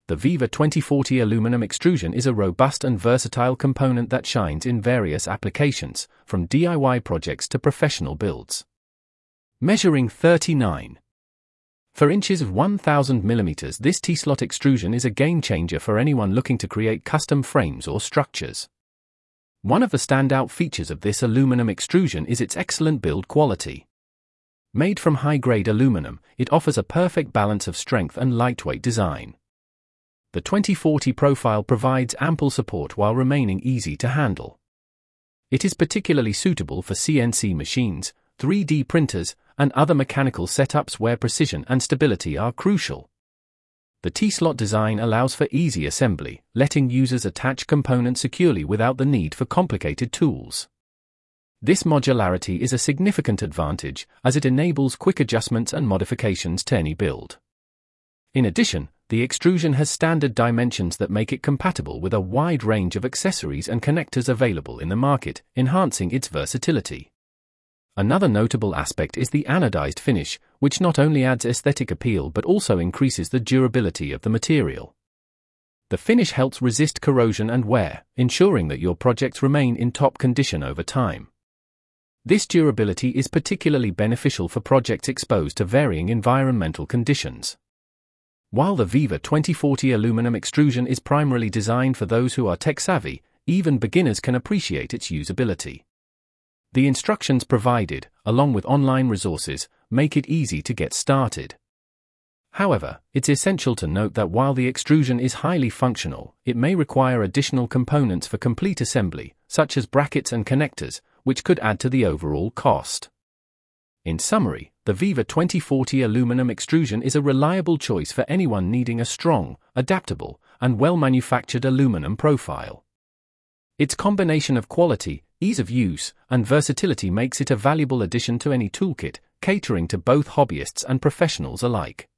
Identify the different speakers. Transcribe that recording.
Speaker 1: The Viva 2040 aluminum extrusion is a robust and versatile component that shines in various applications, from DIY projects to professional builds. Measuring 39.4 inches of 1000 mm, this T-slot extrusion is a game-changer for anyone looking to create custom frames or structures. One of the standout features of this aluminum extrusion is its excellent build quality. Made from high-grade aluminum, it offers a perfect balance of strength and lightweight design. The 2040 profile provides ample support while remaining easy to handle. It is particularly suitable for CNC machines, 3D printers, and other mechanical setups where precision and stability are crucial. The T-slot design allows for easy assembly, letting users attach components securely without the need for complicated tools. This modularity is a significant advantage, as it enables quick adjustments and modifications to any build. In addition, the extrusion has standard dimensions that make it compatible with a wide range of accessories and connectors available in the market, enhancing its versatility. Another notable aspect is the anodized finish, which not only adds aesthetic appeal but also increases the durability of the material. The finish helps resist corrosion and wear, ensuring that your projects remain in top condition over time. This durability is particularly beneficial for projects exposed to varying environmental conditions. While the Viva 2040 aluminum extrusion is primarily designed for those who are tech-savvy, even beginners can appreciate its usability. The instructions provided, along with online resources, make it easy to get started. However, it's essential to note that while the extrusion is highly functional, it may require additional components for complete assembly, such as brackets and connectors, which could add to the overall cost. In summary, the Viva 2040 aluminum extrusion is a reliable choice for anyone needing a strong, adaptable, and well-manufactured aluminum profile. Its combination of quality, ease of use, and versatility makes it a valuable addition to any toolkit, catering to both hobbyists and professionals alike.